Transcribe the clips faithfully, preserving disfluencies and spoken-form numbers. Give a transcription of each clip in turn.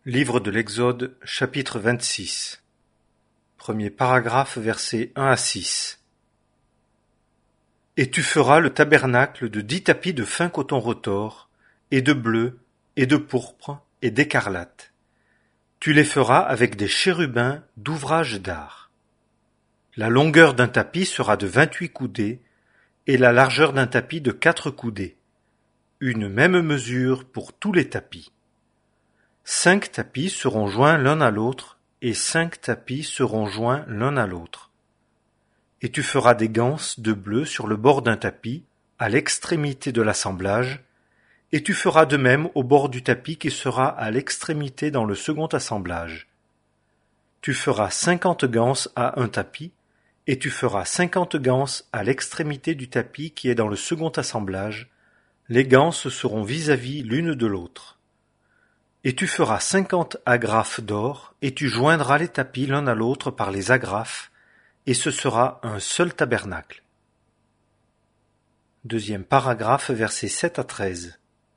Livre de l'Exode, chapitre vingt-six. Premier paragraphe, versets un à six. Et tu feras le tabernacle de dix tapis de fin coton retors, et de bleu, et de pourpre, et d'écarlate. Tu les feras avec des chérubins d'ouvrage d'art. La longueur d'un tapis sera de vingt-huit coudées, et la largeur d'un tapis de quatre coudées. Une même mesure pour tous les tapis. Cinq tapis seront joints l'un à l'autre, et cinq tapis seront joints l'un à l'autre. Et tu feras des ganses de bleu sur le bord d'un tapis, à l'extrémité de l'assemblage, et tu feras de même au bord du tapis qui sera à l'extrémité dans le second assemblage. Tu feras cinquante ganses à un tapis, et tu feras cinquante ganses à l'extrémité du tapis qui est dans le second assemblage. Les ganses seront vis-à-vis l'une de l'autre. Et tu feras cinquante agrafes d'or, et tu joindras les tapis l'un à l'autre par les agrafes, et ce sera un seul tabernacle. Deuxième paragraphe, versets sept à treize.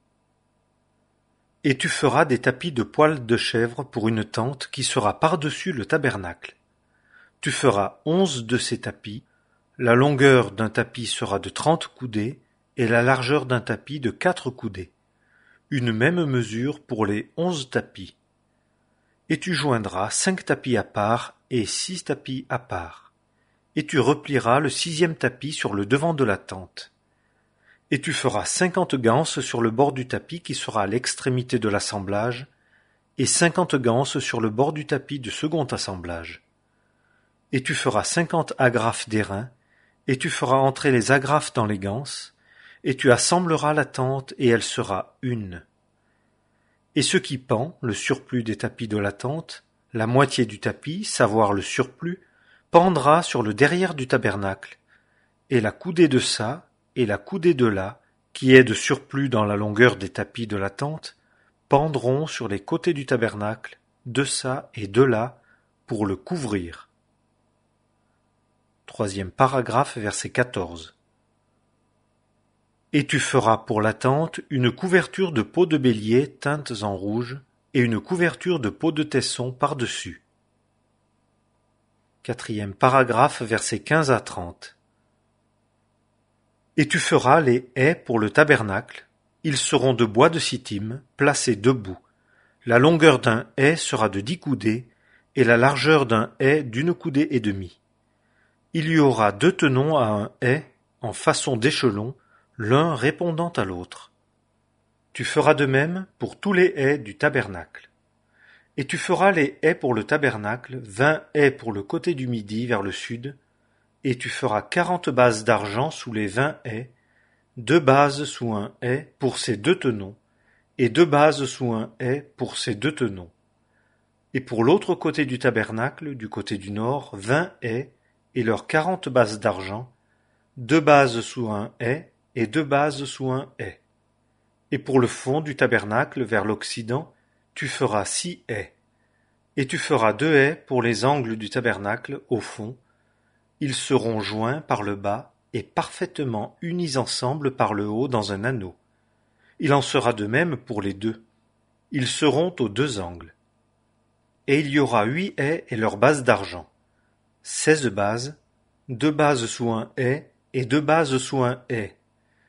Et tu feras des tapis de poils de chèvre pour une tente qui sera par-dessus le tabernacle. Tu feras onze de ces tapis, la longueur d'un tapis sera de trente coudées, et la largeur d'un tapis de quatre coudées. Une même mesure pour les onze tapis. Et tu joindras cinq tapis à part et six tapis à part. Et tu replieras le sixième tapis sur le devant de la tente. Et tu feras cinquante ganses sur le bord du tapis qui sera à l'extrémité de l'assemblage, et cinquante ganses sur le bord du tapis du second assemblage. Et tu feras cinquante agrafes d'airain, et tu feras entrer les agrafes dans les ganses, et tu assembleras la tente, et elle sera une. Et ce qui pend, le surplus des tapis de la tente, la moitié du tapis, savoir le surplus, pendra sur le derrière du tabernacle, et la coudée de ça, et la coudée de là, qui est de surplus dans la longueur des tapis de la tente, pendront sur les côtés du tabernacle, de ça et de là, pour le couvrir. Troisième paragraphe, verset quatorze. Et tu feras pour la tente une couverture de peaux de bélier teintes en rouge, et une couverture de peaux de taissons par-dessus. Quatrième paragraphe, versets quinze à trente. Et tu feras les ais pour le tabernacle, ils seront de bois de sittim, placés debout. La longueur d'un ais sera de dix coudées, et la largeur d'un ais d'une coudée et demie. Il y aura deux tenons à un ais, en façon d'échelon, l'un répondant à l'autre. Tu feras de même pour tous les ais du tabernacle. Et tu feras les ais pour le tabernacle, vingt ais pour le côté du midi vers le sud, et tu feras quarante bases d'argent sous les vingt ais, deux bases sous un ais pour ces deux tenons, et deux bases sous un ais pour ces deux tenons. Et pour l'autre côté du tabernacle, du côté du nord, vingt ais, et leurs quarante bases d'argent, deux bases sous un ais, et deux bases sous un ais. Et pour le fond du tabernacle vers l'occident, tu feras six ais. Et tu feras deux ais pour les angles du tabernacle au fond. Ils seront joints par le bas et parfaitement unis ensemble par le haut dans un anneau. Il en sera de même pour les deux. Ils seront aux deux angles. Et il y aura huit ais et leurs bases d'argent. Seize bases, deux bases sous un ais et deux bases sous un ais.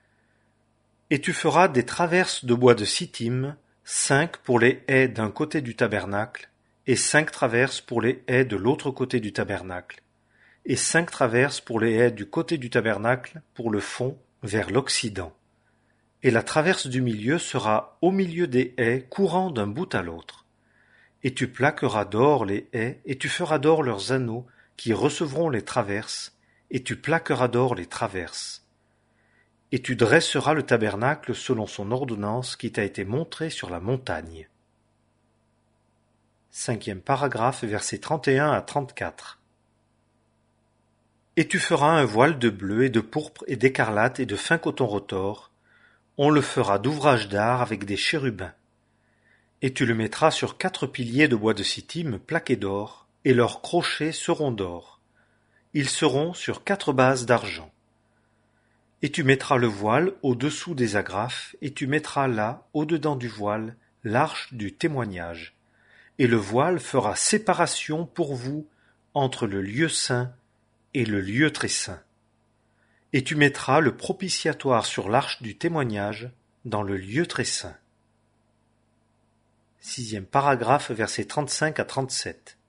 Et tu feras des traverses de bois de sittim, cinq pour les ais d'un côté du tabernacle, et cinq traverses pour les ais de l'autre côté du tabernacle, et cinq traverses pour les ais du côté du tabernacle pour le fond vers l'occident. Et la traverse du milieu sera au milieu des ais courant d'un bout à l'autre. Et tu plaqueras d'or les ais, et tu feras d'or leurs anneaux qui recevront les traverses, et tu plaqueras d'or les traverses. Et tu dresseras le tabernacle selon son ordonnance qui t'a été montrée sur la montagne. Cinquième paragraphe, versets trente et un à trente-quatre. Et tu feras un voile de bleu et de pourpre et d'écarlate et de fin coton retors. On le fera d'ouvrage d'art avec des chérubins. Et tu le mettras sur quatre piliers de bois de sittim plaqués d'or, et leurs crochets seront d'or. Ils seront sur quatre bases d'argent. Et tu mettras le voile au-dessous des agrafes, et tu mettras là, au-dedans du voile, l'arche du témoignage. et le voile fera séparation pour vous entre le lieu saint et le lieu très saint. Et tu mettras le propitiatoire sur l'arche du témoignage dans le lieu très saint. Sixième paragraphe, versets trente-cinq à trente-sept.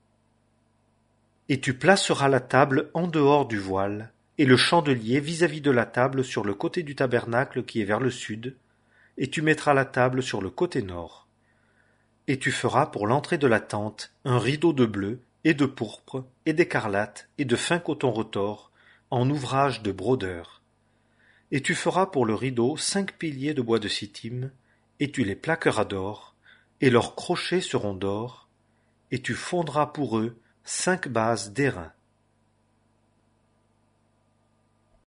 Et tu placeras la table en dehors du voile, et le chandelier vis-à-vis de la table sur le côté du tabernacle qui est vers le sud, et tu mettras la table sur le côté nord. Et tu feras pour l'entrée de la tente un rideau de bleu, et de pourpre, et d'écarlate, et de fin coton retors, en ouvrage de brodeur. Et tu feras pour le rideau cinq piliers de bois de sittim, et tu les plaqueras d'or, et leurs crochets seront d'or, et tu fondras pour eux cinq bases d'airain.